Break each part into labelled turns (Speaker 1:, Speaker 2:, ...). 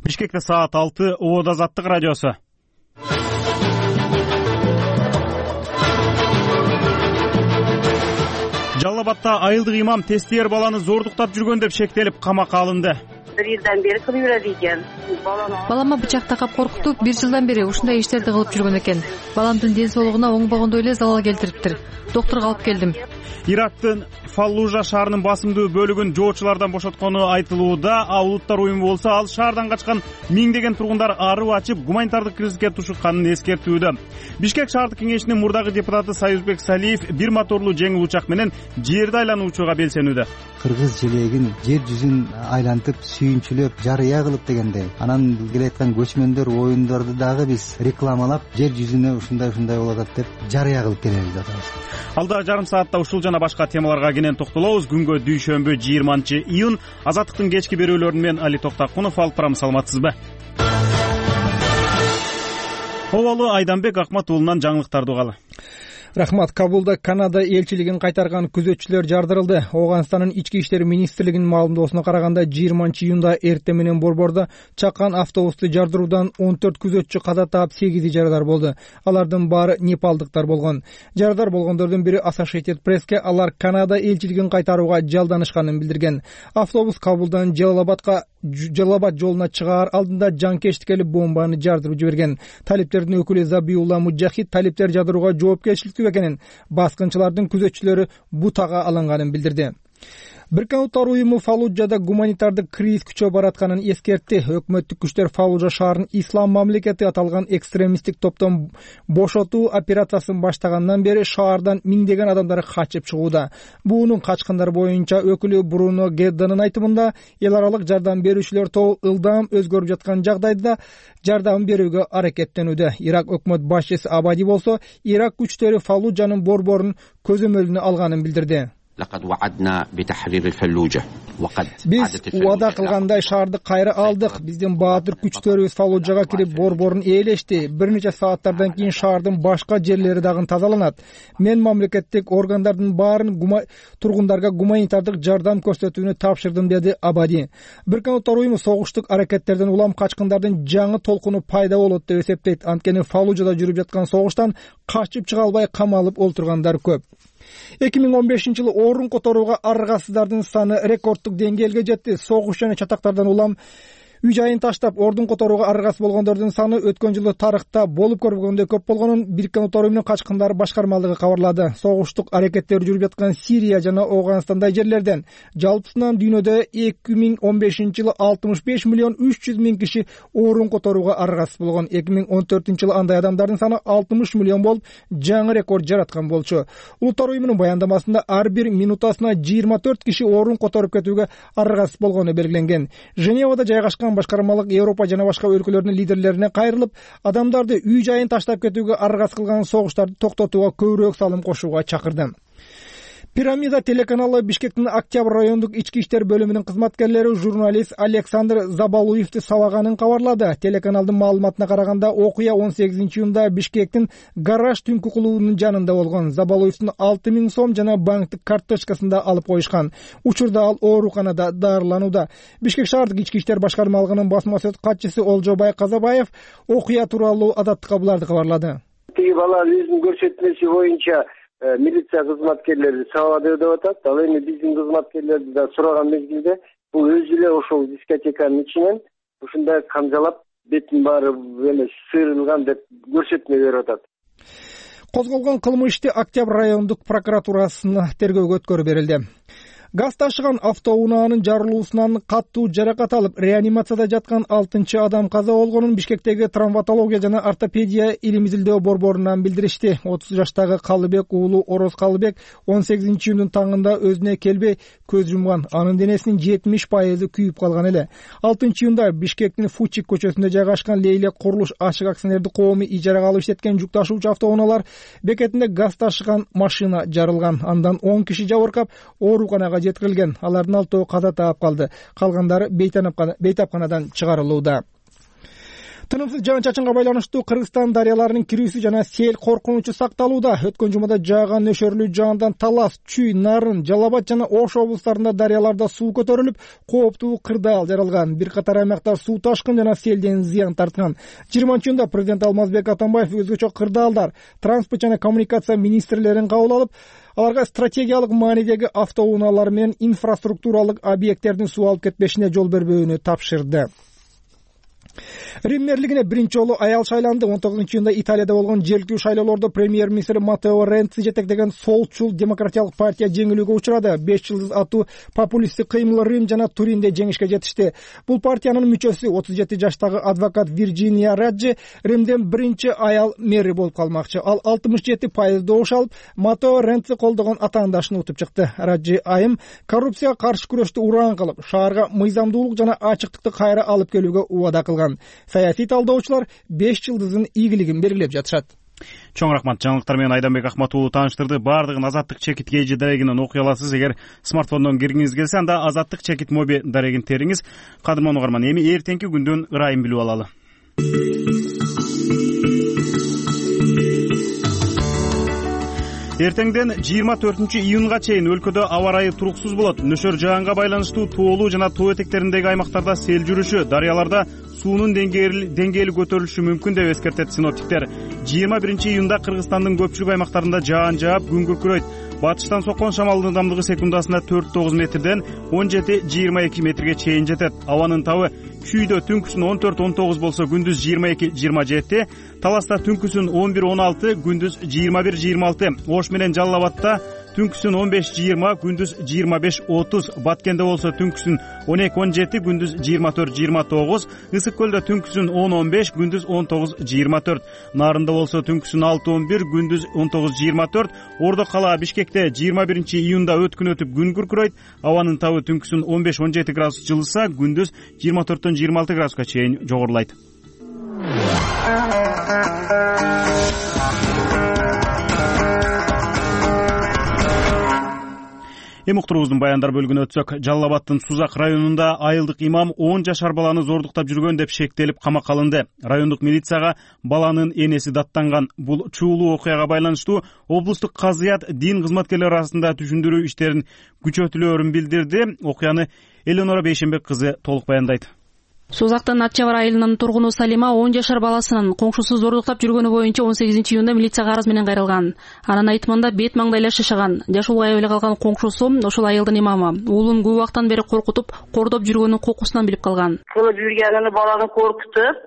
Speaker 1: Бишкекте саат 6, Обод Азаттык радиосу. Жалал Абадта айылдык имам тестиер баланы зордуктап жүргөн деп шектелип камакка алынды.
Speaker 2: 1 жылдан бери кылып жүрөт экен.
Speaker 3: Балама бычак такап коркутуп 1 жылдан бери ушундай иштерди кылып жүргөн экен. Баламдын ден соолугуна оңбогондой эле залал келтириптир. Доктурга алып келдим.
Speaker 1: Ирактын Фаллужа шаарынын басымдуу бөлүгүн жоочулардан бошоткону айтылууда. Улуттар уюму болсо ал шаардан качкан миңдеген тургундар арып ачып, гуманитардык кризиске тушукканын эскертүүдө. Бишкек шаардык кеңешинин мурдагы депутаты Союзбек Салиев бир моторлуу жеңил учак менен жерди айлануучуга белсенүүдө.
Speaker 4: Кыргыз желегин жер жүзүн айлантып, сүйүнчүлөп, жарыя кылып дегендей. Анан келе аткан көчмөндөр оюндарды дагы биз рекламалап, жер жүзүнө ушундай болот деп жарыя кылып келебиз атабыз.
Speaker 1: Алда жарым саатта ушул жана башка темаларга кенен токтолобуз. Күнгө дүйшөмбү 20-июнь. Азаттыктын кечки берүүлөрү менен Али Токтакунов алып барам. Саламатсызбы? Обалы Айданбек Акмат уулунан жаңылыктарды угалы.
Speaker 5: Рахмат. Кабулда Канада элчилигин кайтарган күзөтчүлөр жардырылды. Ооганстандын ички иштер министрлигинин маалымдоосуна караганда 20-июнда эртең менен борбордо чакан автобусту жардыруудан 14 күзөтчү каза таап, 8 жарадар болду. Алардын баары непалдыктар болгон. Жарадар болгондордун бири Associated Press'ке алар Канада элчилигин кайтарууга жалданышканын билдирген. Автобус Кабулдан Жалалабад жолуна чыгаар алдында жанкечтикели бомбаны жардырып жиберген. Талиптердин өкүлү Забиулла Муджахид талиптер жардырууга жоопкерчиликтүү экенин, баскынчылардын күзөтчүлөрү бутага алынганын билдирди. Бириккен Улуттар уюму Фаллужада гуманитардык кризис күчөп баратканын эскертти. Өкмөттүк күчтөр Фаллужа шаарын ислам мамлекети аталган экстремисттик топтон бошотуу операциясын баштагандан бери шаардан миңдеген адамдар качып чыгууда. Буунун качкындар боюнча өкүлү Бруно Гедданын айтымында, эл аралык жардам берүүчүлөр тобу ылдам өзгөрүп жаткан жагдайда жардам берүүгө аракеттенүүдө. Ирак өкмөт башчысы Абади болсо, Ирак күчтөрү Фаллужанын борборун көзөмөлүнө алганын билдирди. Биз убада кылгандай шаарды кайра алдык. Биздин баатыр күчтөрүбүз Фаллужага кирип борборун ээлешти. Бир нече сааттардан кийин шаардын башка жерлери дагы тазаланат. Мен мамлекеттик органдардын баарын тургундарга гуманитардык жардам көрсөтүүнү тапшырдым, деди Абади. Бириккен Улуттар уюму согуштук аракеттерден улам качкындардын жаңы толкуну пайда болот деп эсептейт. Анткени Фаллужада жүрүп жаткан согуштан качып чыга албай камалып олтургандар көп. 2015-жылы орун которууга аргасыздардын саны рекордтук деңгээлге жетти. Согуш жана чатактардан улам үй-жайын таштап ордун которууга аргасыз болгондордун саны өткөн жылы тарыхта болуп көрбөгөндөй көп болгонун Бириккен Улуттар уюмунун качкындар башкармалыгы кабарлады. Согуштук аракеттер жүрүп жаткан Сирия жана Ооганстандай жерлерден жалпысынан дүйнөдө 2015-жылы 65 миллион 300 миң киши орун которууга аргасыз болгон. 2014-жылы андай адамдардын саны 60 миллион болуп, жаңы рекорд жараткан болчу. Улуттар уюмунун баяндамасында ар бир минутасына 24 киши орун которуп кетүүгө аргасыз болгону белгиленген. Женевада жайгашкан башкармалык Европа жана башка өлкөлөрдүн лидерлерине кайрылып, адамдарды үй-жайын таштап кетүүгө аргасыз кылган согуштарды токтотууга көбүрөөк салым кошууга чакырды. Пирамида телеканалы Бишкектин Октябрь райондук ички иштер бөлүмүнүн кызматкерлери журналист Александр Забалуевди сабаганын кабарлады. Телеканалдын маалыматына караганда, окуя 18-июнда Бишкектин гараж түнкү клубунун жанында болгон. Забалуевдин 6000 сом жана банктык карточкасында алып коюшкан. Учурда ал ооруканада дарыланууда. Бишкек шаардык ички иштер башкармалыгынын басма сөз катчысы Олжобай Казабаев окуя тууралуу Азаттыкка буларды кабарлады.
Speaker 6: Тиги бала өзүнүн көрсөтмөсү боюнча милиция кызматкерлери сабады деп атат. Ал эми биздин кызматкерлерди да сураган мезгилде бул өзү эле ошол дискотеканын ичинен ушундай камжалап, бетин баары эме сыйрылган деп көрсөтмө берип атат.
Speaker 5: Козголгон кылмыш ишти Октябрь райондук прокуратурасына тергөөгө өткөрүп берилди. Газ ташыган автоунаанын жарылуусунан каттуу жаракат алып, реанимацияда жаткан 6 адам каза болгонун Бишкектеги травматология жана ортопедия илим изилдөө борборунан билдиришти. 30 жаштагы Калыбек уулу Ороз Калыбек 18-июндун таңында өзүнө келбей көз жумган. Анын денесинин 70% күйүп калган эле. 6-июнда Бишкектин Фучик көчөсүндө жайгашкан Лейлек курулуш ашык акционердик коому ижарага алып иштеткен жүк ташуучу автоунаалар бекетинде газ ташыган машина жарылган. Андан 10 киши жабыркап, ооруканага жеткирилген. Алардын 6 каза таап калды. Калгандары бейтапканадан чыгарылууда. Тынымсыз жаан-чачынга байланыштуу Кыргызстан дарыяларынын кирүүсү жана сел коркунучу сакталууда. Өткөн жумада жааган нөшөрлүү жаандан Талас, Чүй, Нарын, Жалал Абад жана Ош облустарында дарыяларда суу көтөрүлүп, кооптуу кырдаал жаралган. Бир катар аймакта суу ташкын жана селден зыян тарткан. 20-июнда президент Алмазбек Атамбаев өзгөчө кырдаалдар, транспорт жана коммуникация министрлерин кабыл алып, аларга стратегиялык маанидеги автоунаалар менен инфраструктуралык объекттердин суу алып кетпешине жол бербөөнү тапшырды. Рим мэрлигине биринчи жолу аял шайланды. 19-июнда Италияда болгон жергиликтүү шайлоолордо премьер-министр Матео Ренци жетектеген солчул демократиялык партия жеңилүүгө учурады. 5 жылдыз аттуу популисттик кыймыл Рим жана Туринде жеңишке жетишти. Бул партиянын мүчөсү 37 жаштагы адвокат Вирджиния Раджи Римден биринчи аял мэри болуп калмакчы. Ал 67% добуш алып, Матео Ренци колдогон атаандашын утуп чыкты. Раджи айым коррупцияга каршы күрөштү ураан кылып, шаарга мыйзамдуулук жана ачыктыкты кайра алып келүүгө убада кылган. Саясий талдоочулар 5 жылдыздын ийгилигин белгилеп жатышат.
Speaker 1: Чоң рахмат. Жаңылыктар менен Айданбек Акмат уулу тааныштырды. Бардыгын Азаттык чекит KG дарегинен окуй аласыз. Эгер смартфондон киргиңиз келсе, анда Азаттык чекит моби дарегин териңиз. Кадырман угарман, эми эртеңки күндүн ырайын билип алалы. Эртеңден 24-июнга чейин өлкөдө аба ырайы туруксуз болот. Нөшөр жаанга байланыштуу тоолуу жана тоо этектериндеги аймактарда сел жүрүшү, дарыяларда суунун деңгээли көтөрүлүшү мүмкүн деп эскертет синоптиктер. 21-июнда Кыргызстандын көпчүлүк аймактарында жаан жаап, күн күркүрөйт. Батыштан соккон шамалдын ылдамдыгы секундасына 4-9 метрден 17-22 метрге чейин жетет. Абанын табы Чүйдө түнкүсүн 14-19 болсо, күндүз 22-27, Таласта түнкүсүн 11-16, күндүз 21-26, Ош менен Жалал Абадта түнкүсүн 15-20, күндүз 25-30, Баткенде болсо түнкүсүн 12-17, күндүз 24-29, Ысык көлдө түнкүсүн 10-15, күндүз 19-24, Нарында болсо түнкүсүн 6-11, күндүз 19-24, Ордо кала Бишкекте 21-июнда өткүн өтүп күн күркүрөйт. Абанын табы түнкүсүн 15-17 градус жылыса, күндүз 24-26 градуска чейин жогорулайт. Эми уктуруубуздун баяндар бөлүгүнө өтсөк, Жалал Абаддын Сузак районунда айылдык имам 10 жашар баланы зордуктап жүргөн деп шектелип камакка алынды. Райондук милицияга баланын энеси даттанган. Бул чуулуу окуяга байланыштуу облустук казыят дин кызматкерлери арасында түшүндүрүү иштерин күчөтүлөөрүн билдирди. Окуяны Эленора Бейшенбек кызы толук баяндайт.
Speaker 7: Сузактын Атчабар айылынын тургуну Салима 10 жашар баласынын коңшусу зордуктап жүргөнү боюнча 18-июнда милицияга арыз менен кайрылган. Анын айтымында бет маңдайлаш жашаган. Жашыл аябай калган коңшусу ошол айылдын имамы уулун көп убактан бери коркутуп, кордоп жүргөнүн кокусунан билип калган.
Speaker 2: Кылып жүргөнү баланы коркутуп,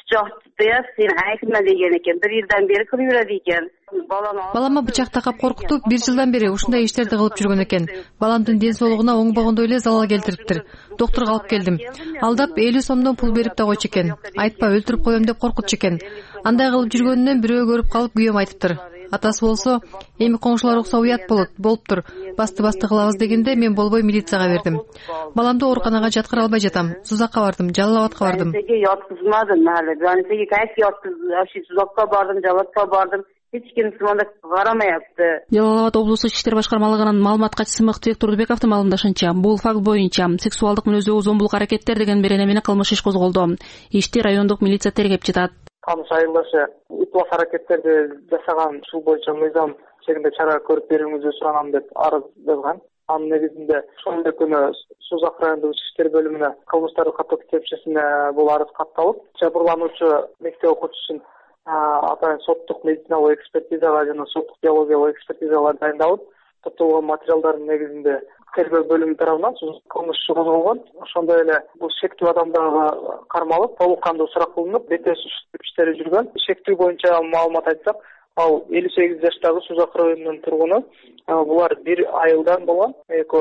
Speaker 2: бычак сен айтма деген экен. 1 жылдан бери кылып жүрөт экен.
Speaker 3: Балама бычак такап коркутуп, 1 жылдан бери ушундай иштерди кылып жүргөн экен. Баламдын ден соолугуна оңбогондой эле залал келтириптир. Доктурга алып келдим. Алдап 50 сомдон пул берип да койчу экен. Айтпа, өлтүрүп коем деп коркутчу экен. Андай кылып жүргөнүнөн бирөө көрүп калып күйөөм айтыптыр. Атасы болсо, эми коңшулар укса уят болуптур. Басты кылабыз дегенде мен болбой милицияга бердим. Баламды ооруканага жаткыра албай жатам. Сузакка бардым, Жалал Абадка бардым.
Speaker 2: Яткызмадым мали. Жанысыга кайсы яткыз, Сузакка бардым, Жалал Абадка бардым. Эч ким сыманда карамаяпты.
Speaker 7: Жалал Абад облустук ички иштер башкармалыгынын маалымат катчысы Мыктыбек Турдубековдун маалымдашынча, бул факт боюнча сексуалдык мүнөздөгү зомбулук аракеттер деген берене менен кылмыш иш козголду. Ишти райондук милиция тергеп жатат.
Speaker 8: Камыш айылдашы ыплас аракеттерди жасаган ушул боюнча мыйзам чегинде чара көрүп берүүңүздү суранам деп арыз жазган. Анын негизинде ошол күнү Сузак райондук ички иштер бөлүмүнө кылмыштарды каттоо кепшесине бул арыз катталып, жабырлануучу мектеп окуучусун атайын соттук медициналык экспертизага жана соттук биологиялык экспертизалар дайындалып, топтолгон материалдардын негизинде тергөө бөлүмү тарабынан кылмыш иши козголгон. Ошондой эле бул шектүү адамдарга кармалып, толук кандуу сурак кылынып, БТС иштери жүргөн. Шектүү боюнча маалымат айтсак, ал 58 жаштагы Сузак районунун тургуну. Булар бир айылдан болгон,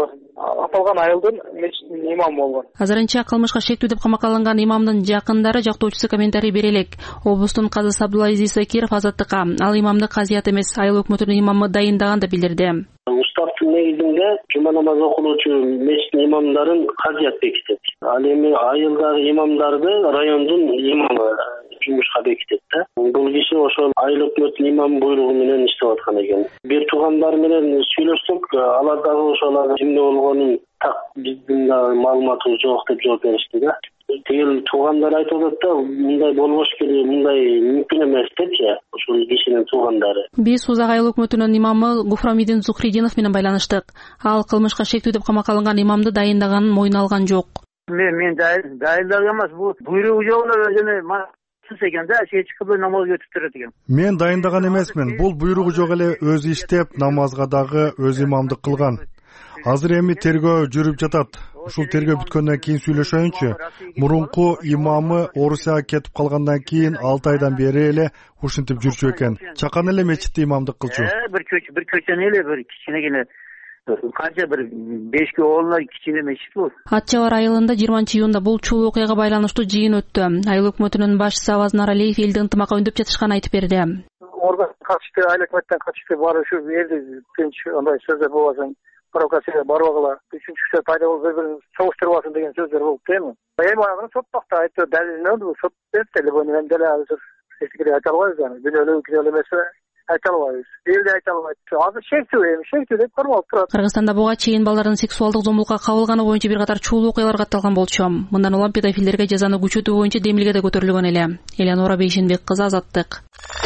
Speaker 8: аталган айылдын мечитинин имамы болгон.
Speaker 7: Азырынча кылмышка шектүү деп камакка алынган имамдын жакындары жактоочусу комментарий бере элек. Облустун казысы Абдулазиз Закиров Азаттыкка ал имамды казыят эмес, айыл өкмөтүнүн имамы дайындаган деп билдирди.
Speaker 9: Уставдын негизинде жума намазы окулуучу мечиттин имамдарын казыят бекитет. Ал эми айылдагы имамдарды райондун имамы жумушка бекитет да. Бул киши ошол айыл өкмөтүнүн имам буйругу менен иштеп аткан экен. Бир туугандар менен сүйлөштүк, алар дагы ошол эмне болгонун так биздин маалыматыбыз жок деп жооп беришти да. Тигил туугандар айтып атат да, мындай болбош керек, мындай мүмкүн эмес депчи, ушул кишинин туугандары.
Speaker 7: Биз Узак айыл өкмөтүнүн имамы Гуфрамидин Зухридинов менен байланыштык. Ал кылмышка шектүү деп камакка алынган имамды дайындаганын мойнуна алган жок.
Speaker 10: Мен дайындаган эмес, бул буйругу жок эле өзүнө экен да, эч кылбай намаз өтүп турат экен.
Speaker 11: Мен дайындаган эмесмин. Бул буйругу жок эле өзү иштеп, намазга дагы өз имамдык кылган. Азыр эми тергөө жүрүп жатат. Ушул тергөө бүткөндөн кийин сүйлөшөйүнчү. Мурунку имамы Орусияга кетип калгандан кийин 6 айдан бери эле ушинтип жүрчү экен. Чакан эле мечитте имамдык кылчу.
Speaker 10: Бир көчөнү эле бир кичинегене канча бир 5 оолуна кичине мечит бул.
Speaker 7: Ат Чабар айылында 20-июнда бул чул окуяга байланыштуу жыйын өттү. Айыл өкмөтүнүн башчысы Авазнар Алиев элди ынтымакка үндөп жатышканын айтып берди.
Speaker 8: Орган катышты, айыл өкмөттөн катышты баары ушу элди тынч андай сөздөр болбосун, провокация барбагыла, үчүнчү күчтөр пайда болуп бири-бирин согуштурбасын деген сөздөр болуп эми. Эми аны соттокта айтты, далилинен сот берди эле, буну мен деле азыр эчкире айта албайбыз аны. Күнөөлүү эмес айта албайбыз. Элди айта албайт. Азыр шектүү деп көрмөп турат.
Speaker 7: Кыргызстанда буга чейин балдардын сексуалдык зомбулукка кабылганы боюнча бир катар чуул окуялар катталган болчу. Мындан улам педофилдерге жазаны күчөтүү боюнча демилге да көтөрүлгөн эле. Элеонора Бейшенбек кызы, Азаттык.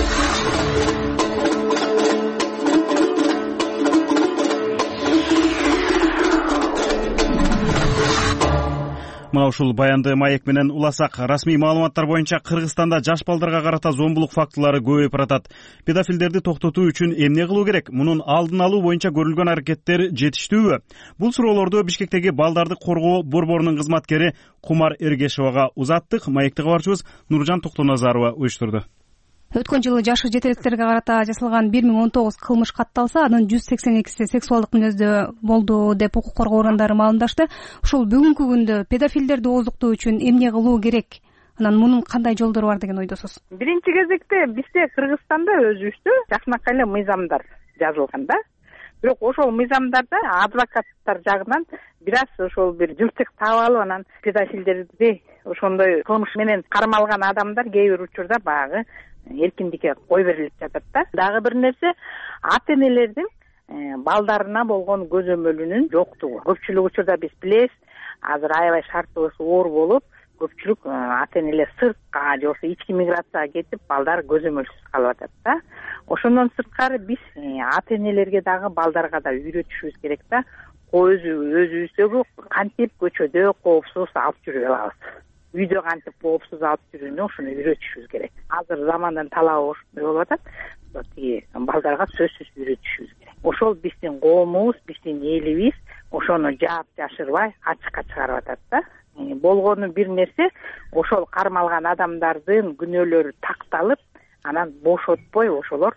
Speaker 1: Мына ушул баянды маек менен уласак. Расмий маалыматтар боюнча Кыргызстанда жаш балдарга карата зомбулук фактылары көбөйүп баратат. Педофилдерди токтотуу үчүн эмне кылуу керек? Мунун алдын алуу боюнча көрүлгөн аракеттер жетиштүүбү? Бул суроолорду Бишкектеги балдарды коргоо борборунун кызматкери Кумар Эргешовага узаттык. Маекти кабарчыбыз Нуржан Токтоназарова уюштурду.
Speaker 12: Өткөн жылы жашы жетеликтерге карата жасалган 1019 кылмыш катталса, анын 182си сексуалдык мүнөздө болду деп укук коргоо орундары маалымдашты. Ушул бүгүнкү күндө педофилдерди ооздуктоо үчүн эмне кылуу керек? Анан мунун кандай жолдору бар деген ойдосуз?
Speaker 13: Биринчи кезекте бизде Кыргызстанда өзүбүздө жакшынакай эле мыйзамдар жазылган да. Бирок ошол мыйзамдарда адвокаттар жагынан бир аз ошол бир жыртык таап алып, анан педофилдерди ошондой кылмыш менен кармалган адамдар кээ бир учурда баягы эркиндикке кой берилип жатат да. Дагы бир нерсе, ата энелердин балдарына болгон көзөмөлүнүн жоктугу. Көпчүлүк учурда биз билебиз, азыр аябай шартыбыз оор болуп, көпчүлүк ата энелер сыртка же болбосо ички миграцияга кетип, балдар көзөмөлсүз калып атат да. Ошондон сырткары биз ата энелерге дагы балдарга да үйрөтүшүбүз керек да. Өзүбүздөгү кантип көчөдө коопсуз алып жүрө алабыз. Үйдө кантип коопсуз алып жүрүүнү ошону үйрөтүшүбүз керек. Азыр замандын талабы ошондой болуп атат. Балдарга сөзсүз үйрөтүшүбүз керек. Ошол биздин коомубуз, биздин элибиз ошону жаап жашырбай ачыкка чыгарып атат да. Болгону бир нерсе, ошол кармалган адамдардын күнөөлөрү такталып, анан бошотпой ошолор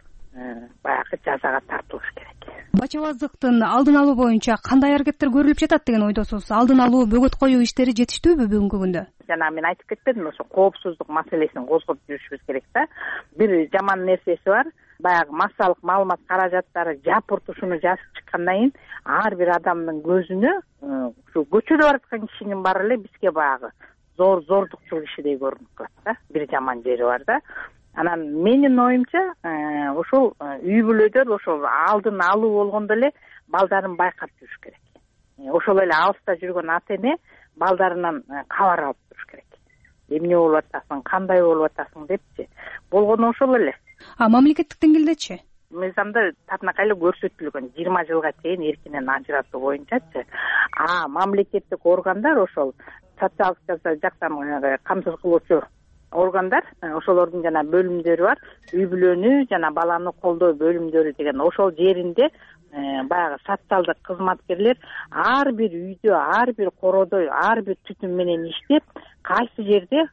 Speaker 13: баягы жазага тартылыш керек.
Speaker 12: Бачабаздыктын алдын алуу боюнча кандай аракеттер көрүлүп жатат деген ойдосуз? Алдын алуу, бөгөт коюу иштери жетиштүүбү бүгүнкү күндө?
Speaker 13: Жана мен айтып кетпедимби, ошо коопсуздук маселесин козгоп жүрүшүбүз керек да. Бир жаман нерсеси бар, баягы массалык маалымат каражаттары жапыртушуну жазып чыккандан кийин ар бир адамдын көзүнө ушу көчөдө бараткан кишинин баары эле бизге баягы зордукчул кишидей көрүнүп калат да. Бир жаман жери бар да. Анан менин оюмча ошол үй бүлөдөр ошол алдын алуу болгондо эле балдарын байкап жүрүш керек. Ошол эле алыста жүргөн ата эне балдарынан кабар алып туруш керек. Эмне болуп атасың, кандай болуп атасың депчи. Болгону ошол эле.
Speaker 12: Мамлекеттик деңгээлдечи?
Speaker 13: Мыйзамда татынакай эле көрсөтүлгөн 20 жылга чейин эркинен ажыратуу боюнчачы. Мамлекеттик органдар ошол социалдык жактан камсыз кылуучу органдар, ошолордун жана бөлүмдөрү бар. Үй бүлөнү жана баланы колдоо бөлүмдөрү деген ошол жеринде баягы социалдык кызматкерлер ар бир үйдө, ар бир короодо, ар бир түтүн менен иштеп, кайсы жерде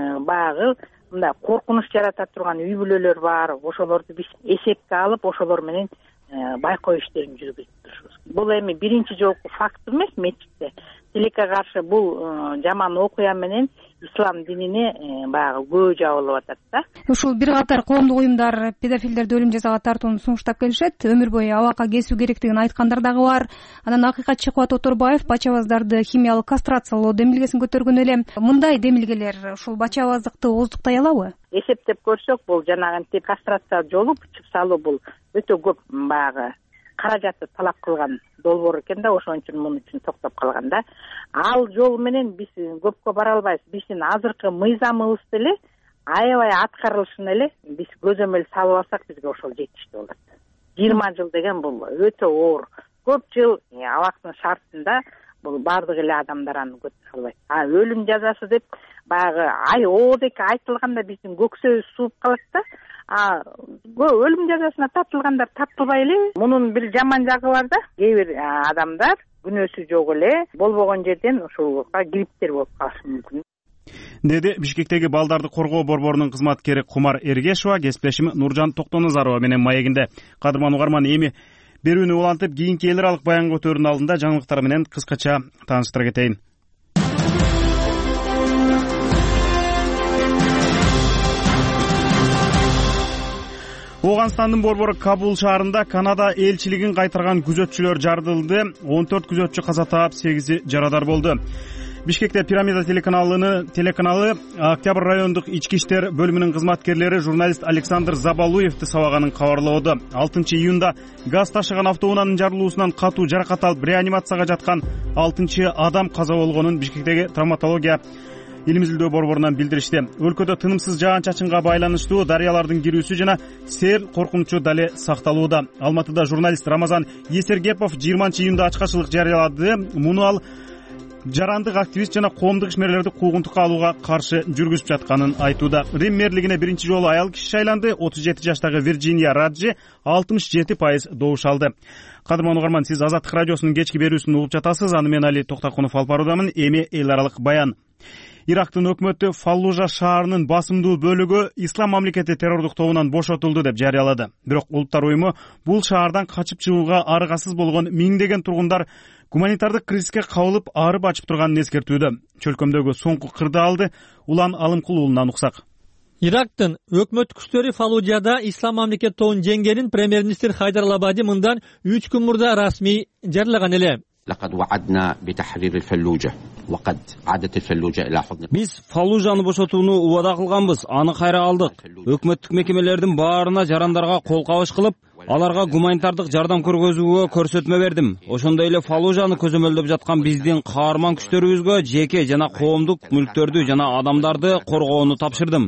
Speaker 13: баягы мындай коркунуч жарата турган үй бүлөлөр бар, ошолорду биз эсепке алып, ошолор менен байкоо иштерин жүргүзүп турушубуз. Бул эми биринчи жолку факт эмес мечитте. Тилекке каршы бул жаман окуя менен ислам динине баягы көбү жабылып атат да.
Speaker 12: Ушул бир катар коомдук уюмдар педофилдерди өлүм жазага тартууну сунуштап келишет. Өмүр бою абакка кесүү керектигин айткандар дагы бар. Анан Акыйкатчы Кубат Оторбаев бачабаздарды химиялык кастрациялоо демилгесин көтөргөн эле. Мындай демилгелер ушул бачабаздыкты ооздуктай алабы?
Speaker 13: Эсептеп көрсөк, бул жанагынтип кастрация жолу чып салуу бул өтө көп баягы каражатты талап кылган долбоор экен да, ошон үчүн муну үчүн токтоп калган да. Ал жол менен биз көпкө бара албайбыз. Биздин азыркы мыйзамыбыз деле аябай аткарылышын эле биз көзөмөл салып алсак бизге ошол жетиштүү болот. 20 жыл деген бул өтө оор. Көп жыл абактын шартында бул бардык эле адамдар аны көтөрө албайт. Өлүм жазасы деп баягы оодеки айтылганда биздин көксөбүз сууп калат да. Өлүм жазасына тартылгандар тартылбай эле. Мунун бир жаман жагы бар да. Кээ бир адамдар күнөөсү жок эле болбогон жерден ушулга кириптер болуп калышы мүмкүн,
Speaker 1: деди Бишкектеги балдарды коргоо борборунун кызматкери Кумар Эргешова кесиптешим Нуржан Токтоназарова менен маегинде. Кадырман угарман, эми берүүнү улантып кийинки эл аралык баян көтөрүүнүн алдында жаңылыктар менен кыскача тааныштыра кетейин. Ооганстандын борбору Кабул шаарында Канада элчилигин кайтарган күзөтчүлөр жардылды. 14 күзөтчү каза таап, 8 жарадар болду. Бишкекте Пирамида телеканалы Октябрь райондук ички иштер бөлүмүнүн кызматкерлери журналист Александр Забалуевди сабаганын кабарлоодо. 6-июнда газ ташыган автоунаанын жарылуусунан катуу жаракат алып реанимацияга жаткан 6-адам каза болгонун Бишкектеги травматология илим изилдөө борборунан билдиришти. Өлкөдө тынымсыз жаан-чачынга байланыштуу дарыялардын кирүүсү жана сел коркунучу дале сакталууда. Алматыда журналист Рамазан Есергепов 20-июнда ачкачылык жарыялады. Муну ал жарандык активист жана коомдук ишмерлерди куугунтукка алууга каршы жүргүзүп жатканын айтууда. Рим мэрлигине биринчи жолу аял киши шайланды. 37 жаштагы Вирджиния Раджи 67% добуш алды. Кадырман угарман, сиз Азаттык радиосунун кечки берүүсүн угуп жатасыз. Аны мен Али Токтакунов алып баруудамын. Эми эл аралык баян. Ирактын өкмөтү Фаллужа шаарынын басымдуу бөлүгү Ислам мамлекети террордук тобунан бошотулду деп жарыялады. Бирок Улуттар уюму бул шаардан качып чыгууга аргасыз болгон миңдеген тургундар гуманитардык кризиске кабылып арып ачып турганын эскертүүдө. Чөлкөмдөгү соңку кырдаалды Улан Алымкулуулунан уксак.
Speaker 14: Ирактын өкмөт күчтөрү Фаллужада Ислам мамлекет тобун жеңгенин премьер-министр Хайдар Алабади мындан 3 күн мурда расмий жарыяган эле.
Speaker 15: Биз Фаллужаны бошотууну убада кылганбыз, аны кайра алдык. Өкмөттүк мекемелердин баарына жарандарга кол кабыш кылып, аларга гуманитардык жардам көргөзүүгө көрсөтмө бердим. Ошондой эле Фаллужаны көзөмөлдөп жаткан биздин каарман күчтөрүбүзгө жеке жана коомдук мүлктөрдү жана адамдарды коргоону тапшырдым,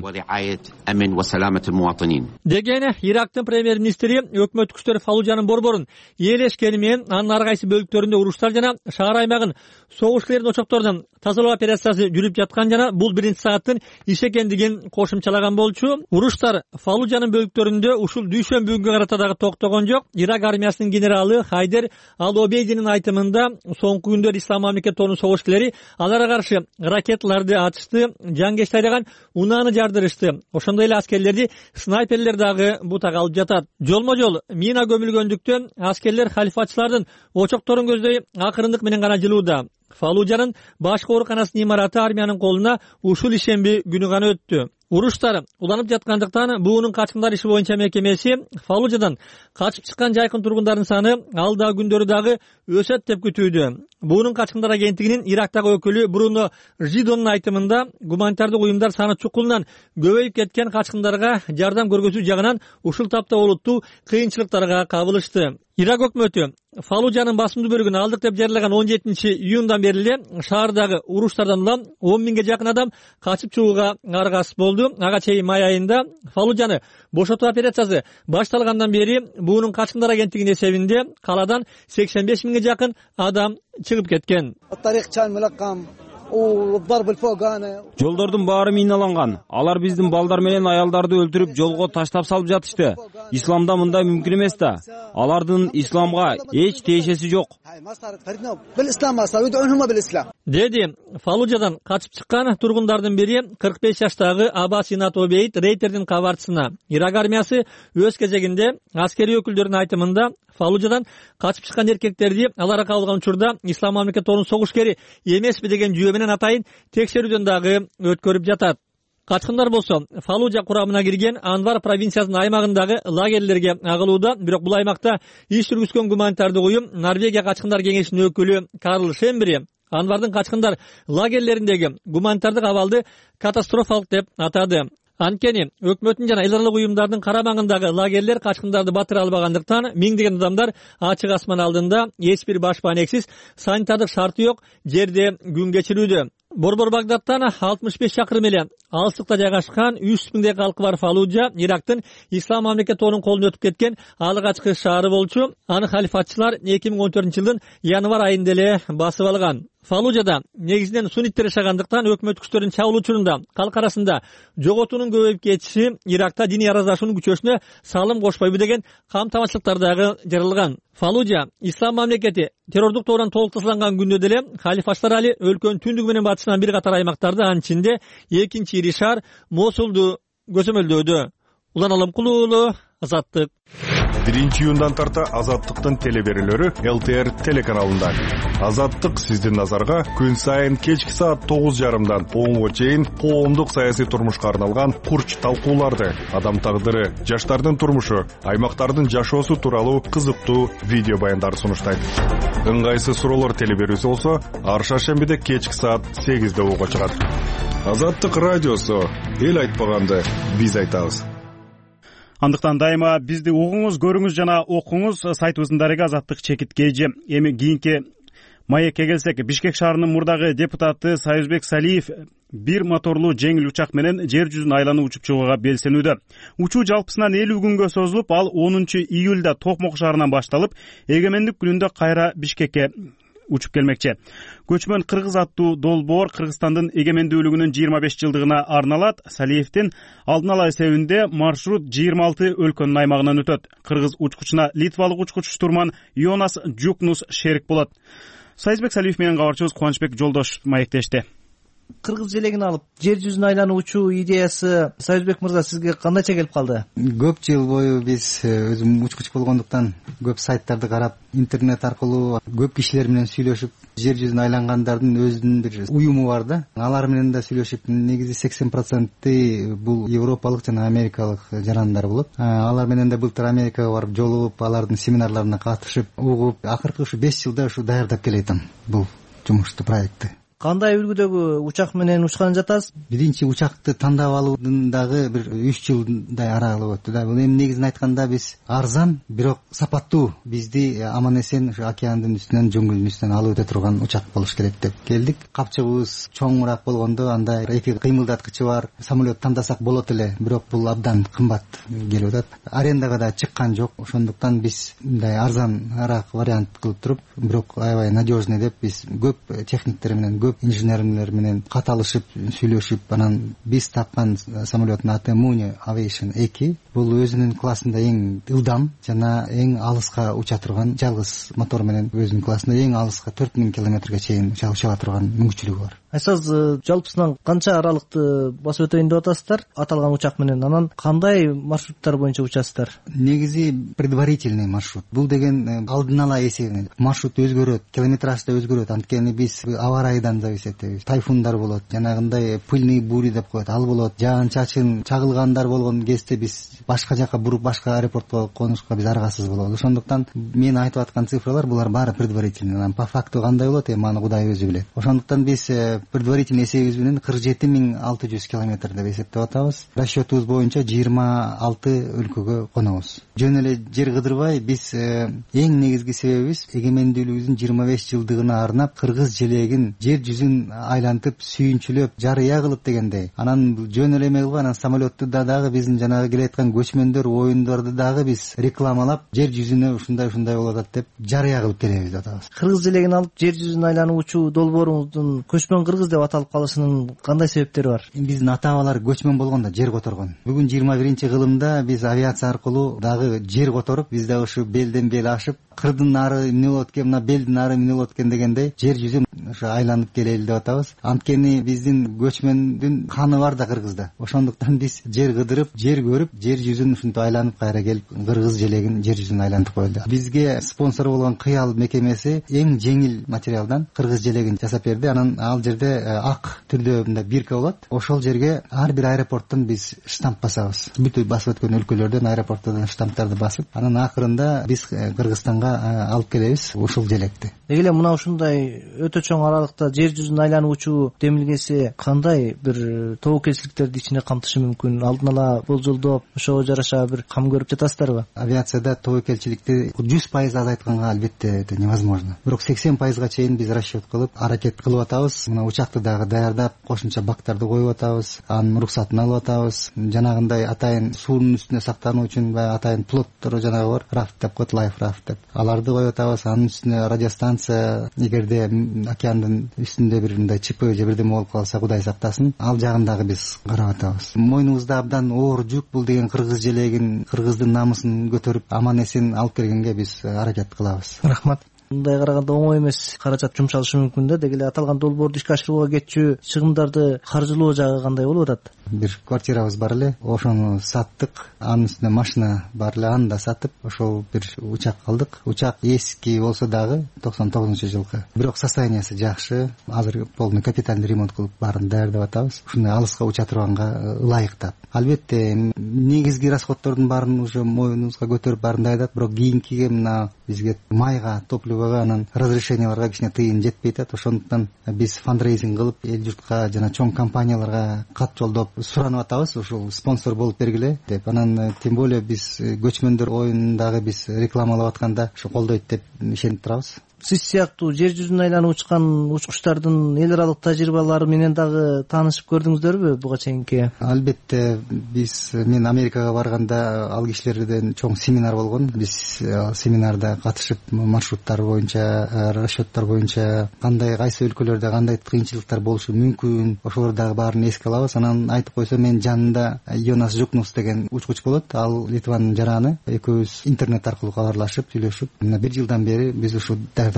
Speaker 14: деген Ирактын премьер-министри. Өкмөт күчтөрү Фаллужанын борборун ээлешкени менен анын ар кайсы бөлүктөрүндө уруштар жана шаар аймагын согуш килердин очокторунан тазалоо операциясы жүрүп жаткан жана бул биринчи сааттын иш экендигин кошумчалаган болчу. Уруштар Фаллужанын бөлүктөрүндө ушул дүйшөмбү күнгө карата дагы токтогон жок. Ирак армиясынын генералы Хайдер Ал-Обейдинин айтымында соңку күндөр Ислам мамлекет тобунун согушчулары аларга каршы ракеталарды атышты, жангечти айдаган унааны жардырышты. Ошондой эле аскерлерди снайперлер дагы бутак алып жатат. Жолмо жол мина көмүлгөндүктөн аскерлер халифатчылардын очокторун көздөй акырындык менен гана жылууда. Фаллужанын башкы ооруканасынын имараты армиянын колуна ушул ишемби күнү гана өттү. Уруштар уланып жаткандыктан буунун качкындар иши боюнча мекемеси Фаллужадан качып чыккан жайкын тургундардын саны алдагы күндөрү дагы өсөт деп күтүүдө. Буунун качкындар агенттигинин Ирактагы өкүлү Бруно Жидонун айтымында гуманитардык уюмдар саны чукулунан көбөйүп кеткен качкындарга жардам көргөзүү жагынан ушул тапта олуттуу кыйынчылыктарга кабылышты. Ирак өкмөтү Фаллужанын басымдуу бөлүгүн алдык деп жарыялаган 17-июндан бери эле шаардагы уруштардан улам 10 миңге жакын адам качып чыгууга аргасыз болду. Ага чейин май айында Фаллужаны бошотуу операциясы башталгандан бери буунун качкындар агенттигинин эсебинде калаадан 85 миңге жакын адам чыгып кеткен.
Speaker 15: Жолдордун баары миналанган. Алар биздин балдар менен аялдарды өлтүрүп жолго таштап салып жатышты. Исламда мындай мүмкүн эмес да. Алардын исламга эч тиешеси жок,
Speaker 14: деди Фаллужадан качып чыккан тургундардын бири 45 жаштагы Абас Инат Обейд Рейтердин кабарчысына. Ирак армиясы өз кезегинде аскерий өкүлдөрүнүн айтымында Фаллужадан качып чыккан эркектерди аларга кабылган учурда Ислам мамлекет тобунун согушкери эмеспи деген жүйө менен атайын текшерүүдөн дагы өткөрүп жатат. Качкындар болсо Фаллужа курамына кирген Анвар провинциясынын аймагындагы лагерлерге агылууда. Бирок бул аймакта иш жүргүзгөн гуманитардык уюм Норвегия качкындар кеңешинин өкүлү Карл Шембери Анвардын качкындар лагерлериндеги гуманитардык абалды катастрофалык деп атады. Анткени өкмөттүн жана эл аралык уюмдардын карамагындагы лагерлер качкындарды батыра албагандыктан миңдеген адамдар ачык асман алдында эч бир баш баанексиз, санитардык шарты жок жерде күн кечирүүдө. Борбор Багдадтан 65 чакырым эле алыстыкта жайгашкан 300 миңдей калкы бар Фаллужа Ирактын Ислам мамлекети колуна өтүп кеткен алгачкы шаары болчу. Аны халифатчылар 2014-жылдын январ айында эле басып алган. Фаллужада негизинен сунниттер жашагандыктан өкмөт күчтөрүнүн чабуул учурунда калк арасында жоготуунун көбөйүп кетиши Иракта диний араздашуунун күчөшүнө салым кошпойбу деген камтамачылыктар дагы жарылган. Фаллужа Ислам мамлекети террордук тоодон толук тазаланган күндө деле халифатчылар али өлкөнүн түндүгү менен батышынан бир катар аймактарды, анын ичинде экинчи ири шаар Мосулду көзөмөлдөөдө. Улан Алымкулуу уулу, Азаттык.
Speaker 11: 1-июндан тарта Азаттыктын телеберүүлөрү ЛТР телеканалында. Азаттык сиздин назарга күн сайын кечки саат 9:30дан 10:00 чейин коомдук саясий турмушка арналган курч талкууларды, адам тагдыры, жаштардын турмушу, аймактардын жашоосу тууралуу кызыктуу видео баяндарды сунуштайт. Ыңгайсыз суроолор телеберүүсү болсо, ар шаршембиде кечки саат 8:00 угууга чыгат. Азаттык радиосу, эл айтпаганды биз айтабыз.
Speaker 1: Андыктан дайыма бизди угуңуз, көрүңүз жана окуңуз. Сайтыбыздын дареги Азаттык _KG. Эми кийинки маекке келсек, Бишкек шаарынын мурдагы депутаты Союзбек Салиев бир моторлуу жеңил учак менен жер жүзүн айланып учуп чыгууга белсенүүдө. Учуу жалпысынан 50 күнгө созулуп, ал 10 июлда Токмок шаарынан башталып, эгемендик күнүндө кайра Бишкекке учуп келмекчи. Көчмөн кыргыз аттуу долбоор Кыргызстандын эгемендүүлүгүнүн 25 жылдыгына арналат. Салиевдин алдын ала эсебинде маршрут 26 өлкөнүн аймагынан өтөт. Кыргыз учкучуна литвалык учкуч штурман Йонас Жукнус шерик болот. Союзбек Салиев менен кабарчыбыз Кубанычбек Жолдош маектешти.
Speaker 16: Кыргыз желегин алып жер жүзүн айланып учуу идеясы Союзбек мырза сизге кандайча келип калды?
Speaker 4: Көп жыл бою биз өзүм учкуч болгондуктан көп сайттарды карап, интернет аркылуу көп кишилер менен сүйлөшүп, жер жүзүн айлангандардын өзүнүн бир уюму бар да. Алар менен да сүйлөшүп, негизи 80% бул европалык жана америкалык жарандар болот. Алар менен да былтыр Америкага барып жолугуп, алардын семинарларына катышып, угуп, акыркы ушу 5 жылда ушу даярдап келатам бул жумушту, проектти.
Speaker 16: Кандай үлгүдөгү учак менен учкан жатасыз?
Speaker 4: Биринчи учакты тандап алуудун дагы бир 3 жылдай аралык өттү да. Бул эми негизин айтканда биз арзан, бирок сапаттуу, бизди аман эсен ушу океандын үстүнөн, жөнгүлдүн үстүнөн алып өтө турган учак болуш керек деп келдик. Капчыгыбыз чоңураак болгондо, анда эки кыймылдаткычы бар, самолет тандасак болот эле, бирок бул абдан кымбат келип атат. Арендага да чыккан жок. Ошондуктан биз мындай арзаныраак вариант кылып туруп, бирок аябай надежный деп биз көп техниктер менен, инженерлер менен каталышып, сүйлөшүп, анан биз тапкан самолеттун аты Muni Aviation 2. Бул өзүнүн классында эң ылдам жана эң алыска уча турган, жалгыз мотор менен өзүнүн классында эң алыска 4000 километрге чейин уча турган мүмкүнчүлүгү бар.
Speaker 16: Сиз жалпысынан канча аралыкты басып өтөйүн деп атасыздар аталган учак менен? Анан кандай маршруттар боюнча учасыздар?
Speaker 4: Негизи предварительный маршрут. Бул деген алдын ала эсебинен. Маршрут өзгөрөт, километраж да өзгөрөт. Анткени биз аба райдан зависит этебиз. Тайфундар болот, жанагындай пыльный бури деп коет, ал болот. Жаан-чачын чагылгандар болгон кезде биз башка жака буруп, башка аэропортко конушка биз аргасыз болобуз. Ошондуктан мен айтып аткан цифралар булар баары предварительный. Анан по факту кандай болот, аны Кудай өзү билет. Ошондуктан биз предварительный эсебибиз менен 47600 километр деп эсептеп атабыз. Расчетубуз боюнча 26 өлкөгө конобуз. Жөн эле жер кыдырбай, биз эң негизги себебибиз эгемендүүлүгүбүздүн 25 жылдыгына арнап кыргыз желегин жер жүзүн айлантып, сүйүнчүлөп, жарыя кылып дегендей. Анан жөн эле эме кылбай, анан самолетту дагы биздин жанагы келаткан көчмөндөр, оюндарды дагы биз рекламалап, жер жүзүнө ушундай болуп атат деп жарыя кылып келебиз деп атабыз.
Speaker 16: Кыргыз желегин алып жер жүзүн айланып учуу долбооруңуздун көчмөн кыргыз деп аталып калышынын кандай себептери бар?
Speaker 4: Биздин ата-бабалар көчмөн болгондо жер которгон. Бүгүн 21-кылымда биз авиация аркылуу дагы жер которуп, биз дагы ушу белден бел ашып, кырдын ары эмне болот экен, мына белдин ары эмне болот экен дегендей жер жүзүн ушу айланып келели деп атабыз. Анткени биздин көчмөндүн каны бар да Кыргызда. Ошондуктан биз жер кыдырып, жер көрүп, жер жүзүн ушинтип айланып кайра келип, кыргыз желегин жер жүзүн айлантып коелу. Бизге спонсор болгон Кыял мекемеси эң жеңил материалдан кыргыз желегин жасап берди. Анан ал жерде ак түрдө мындай бирка болот. Ошол жерге ар бир аэропорттон биз штамп басабыз. Бүт басып өткөн өлкөлөрдөн, аэропорттардан штамптарды басып, анан акырында биз Кыргызстанга Казакстанга алып келебиз ушул желекти.
Speaker 16: Деги эле мына ушундай өтө чоң аралыкта жер жүзүн айланып учуу демилгеси кандай бир тобокелчиликтерди ичине камтышы мүмкүн? Алдын ала болжолдоп, ошого жараша бир кам көрүп жатасыздарбы?
Speaker 4: Авиацияда тобокелчиликти 100% азайтканга албетте это невозможно. Бирок 80%га чейин биз расчет кылып, аракет кылып атабыз. Мына учакты дагы даярдап, кошумча бактарды коюп атабыз, анын уруксатын алып атабыз. Жанагындай атайын суунун үстүнө сактануу үчүн баягы атайын плоттор жанагы бар, рафт деп коет, лайф рафт деп. Аларды коюп атабыз. Анын үстүнө радиостанция, эгерде океандын үстүндө бир мындай ЧП же бирдеме болуп калса, Кудай сактасын, ал жагын дагы биз карап атабыз. Мойнубузда абдан оор жүк, бул деген кыргыз желегин, кыргыздын намысын көтөрүп аман эсен алып келгенге биз аракет кылабыз.
Speaker 16: Рахмат. Мындай караганда оңой эмес, каражат жумшалышы мүмкүн да. Деги эле аталган долбоорду ишке ашырууга кетчү чыгымдарды каржылоо жагы кандай болуп атат?
Speaker 4: Бир квартирабыз бар эле, ошону саттык. Анын үстүнө машина бар эле, аны да сатып, ошол бир учак алдык. Учак эски болсо дагы 99-жылкы. Бирок состояниясы жакшы. Азыр полный капитальный ремонт кылып баарын даярдап атабыз. Ушундай алыска уча турганга ылайыктап. Албетте негизги расходтордун баарын уже мойнубузга көтөрүп баарын даярдап, бирок кийинкиге мына бизге майга, топливого, анан разрешенияларга кичине тыйын жетпей атат. Ошондуктан биз фандрейзинг кылып, эл журтка жана чоң компанияларга кат жолдоп суранып атабыз, ушул спонсор болуп бергиле деп. Анан тем более биз көчмөндөр оюнун дагы биз рекламалап атканда ушу колдойт деп ишенип турабыз.
Speaker 16: Сиз сыяктуу жер жүзүн айланып учкан учкучтардын эл аралык тажрыйбалары менен дагы таанышып көрдүңүздөрбү буга чейинки?
Speaker 4: Албетте, мен Америкага барганда ал кишилерден чоң семинар болгон. Биз семинарда катышып маршруттар боюнча, расчеттор боюнча кандай кайсы өлкөлөрдө кандай кыйынчылыктар болушу мүмкүн, ошолор дагы баарын эске алабыз. Анан айтып койсо, мен жанында Йонас Жукнус деген учкуч болот. Ал Литванын жараны. Экөөбүз интернет аркылуу кабарлашып, сүйлөшүп, мына 1 жылдан бери биз ушу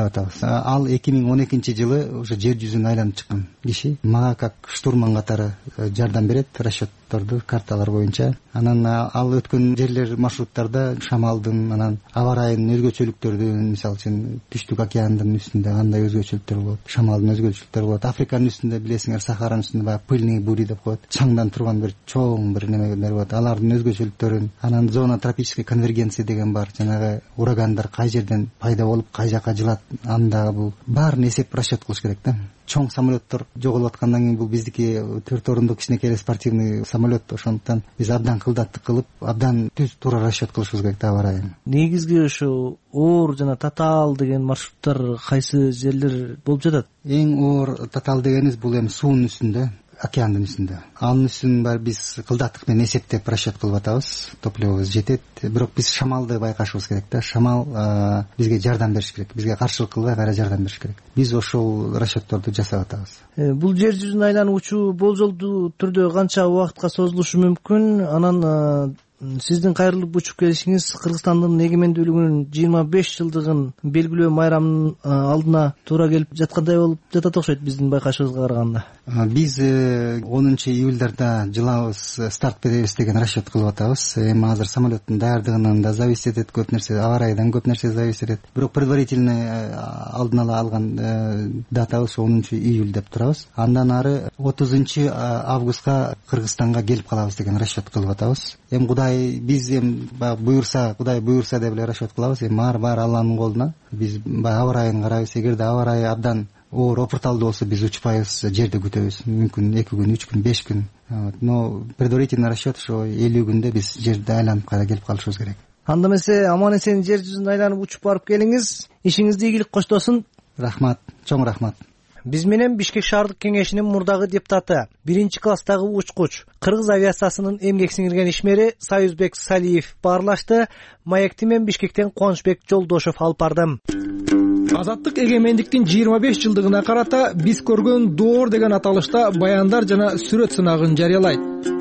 Speaker 4: Ал 2012-жылы уже жер жүзүн айланып чыккан киши. Мага как штурман катары жардам берет, расчетторду, карталар боюнча. Анан ал өткөн жерлер, маршруттарда шамалдын, анан аба ырайынын өзгөчөлүктөрдүн, мисалы үчүн Түштүк океандын үстүндө кандай өзгөчөлүктөр болот, шамалдын өзгөчөлүктөрү болот. Африканын үстүндө билесиңер, Сахаранын үстүндө баягы пыльный бури деп коет, чаңдан турган бир чоң бир немелер болот. Алардын өзгөчөлүктөрүн, анан зона тропической конвергенции деген бар, жанагы урагандар кай жерден пайда болуп, кай жака жылат, андагы бул баарын эсеп, расчет кылыш керек да. Чоң самолеттор жоголуп аткандан кийин бул биздики 4 орундук кичинекей спортивный самолет. Ошондуктан биз абдан кылдаттык кылып, абдан түз туура расчет кылышыбыз керек да абарайын.
Speaker 16: Негизги ушу оор жана татаал деген маршруттар кайсы жерлер болуп жатат?
Speaker 4: Эң оор татаал дегенибиз бул эми суунун үстүндө, океандын үстүндө. Анын үстүн баары биз кылдаттык менен эсептеп расчет кылып атабыз. Топливобуз жетет. Бирок биз шамалды байкашыбыз керек да. Шамал бизге жардам бериш керек. Бизге каршылык кылбай кайра жардам бериш керек. Биз ошол расчетторду жасап атабыз.
Speaker 16: Бул жер жүзүн айланып учуу болжолдуу түрдө канча убакытка созулушу мүмкүн? Анан сиздин кайрылып учуп келишиңиз Кыргызстандын эгемендүүлүгүнүн 25 жылдыгын белгилөө майрамынын алдына туура келип жаткандай болуп жатат окшойт биздин байкашыбызга караганда.
Speaker 4: Биз 10 июльдарда жылабыз, старт беребиз деген расчет кылып атабыз. Эми азыр самолеттин даярдыгынан да зависит этет, көп нерсе, аба ырайдан көп нерсе зависит этет. Бирок предварительный алдын ала алган датабыз 10 июль деп турабыз. Андан ары 30 августка Кыргызстанга келип калабыз деген расчет кылып атабыз. Эми биз эми буюрса, Кудай буюрса деп эле расчет кылабыз. Эми баары Алланын колуна. Биз аба ырайын карайбыз. Эгерде аба ырайы абдан оор опурталдуу болсо, биз учпайбыз, жерди күтөбүз. Мүмкүн 2 күн, 3 күн, 5 күн. Но предварительный расчет ошо 50 күндө биз жерди айланып кайра келип калышыбыз керек.
Speaker 16: Анда эмесе аман эсен жер жүзүн айланып учуп барып келиңиз. Ишиңизди ийгилик коштосун.
Speaker 4: Рахмат, чоң рахмат.
Speaker 16: Биз менен Бишкек шаардык кеңешинин мурдагы депутаты, 1-класстагы учкуч, Кыргыз авиациясынын эмгек сиңирген ишмери Союзбек Салиев баарлашты. Маекти мен Бишкектен Кубанычбек Жолдошов алып бардым.
Speaker 5: Азаттык эгемендиктин 25 жылдыгына карата биз көргөн доор деген аталышта баяндар жана сүрөт сынагын жарыялайт.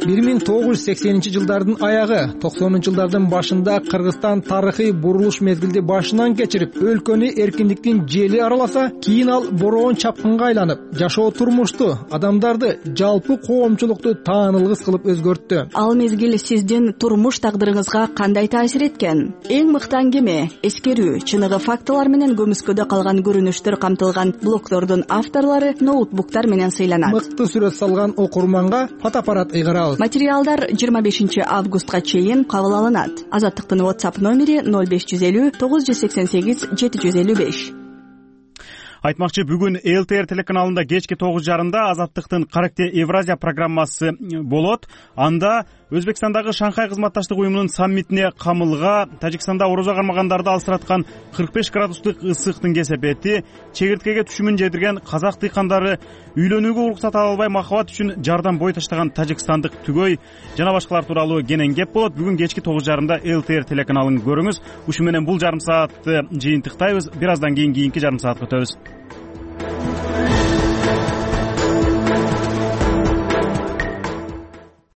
Speaker 5: 1980-жылдардын аягы, 90-жылдардын башында Кыргызстан тарыхый бурулуш мезгилди башынан кечирип, өлкөнү эркиндиктин жели араласа, кийин ал бороон чапкынга айланып, жашоо турмушту, адамдарды, жалпы коомчулукту таанылгыс кылып өзгөрттү.
Speaker 17: Ал мезгил сиздин турмуш тагдырыңызга кандай таасир эткен? Эң мыкты аңгеме, эскерүү, чыныгы фактылар менен көмүскөдө өтпөстө калган көрүнүштөр камтылган блогдордун авторлору ноутбуктар менен сыйланат.
Speaker 5: Мыкты сүрөт салган окурманга фотоаппарат ыйгарабыз.
Speaker 17: Материалдар 25 августка чейин кабыл алынат. Азаттыктын WhatsApp номери 0550 988 755.
Speaker 1: Айтмакчы, бүгүн ЛТР телеканалында кечки 9:30 Азаттыктын Каракте Евразия программасы болот. Анда Өзбекстандагы Шанхай кызматташтык уюмунун саммитине камылга Тажикстанда орозо кармагандарды алсыраткан 45 градустук ысыктын кесепети, чегирткеге түшүмүн жедирген казак дыйкандары, үйлөнүүгө уруксат ала албай махабат үчүн жардан бой таштаган тажикстандык түгөй жана башкалар тууралуу кенен кеп болот. Бүгүн кечки 9:30 ЛТР телеканалын көрүңүз. Ушу менен бул жарым саатты жыйынтыктайбыз. Бир аздан кийин кийинки жарым саатка өтөбүз.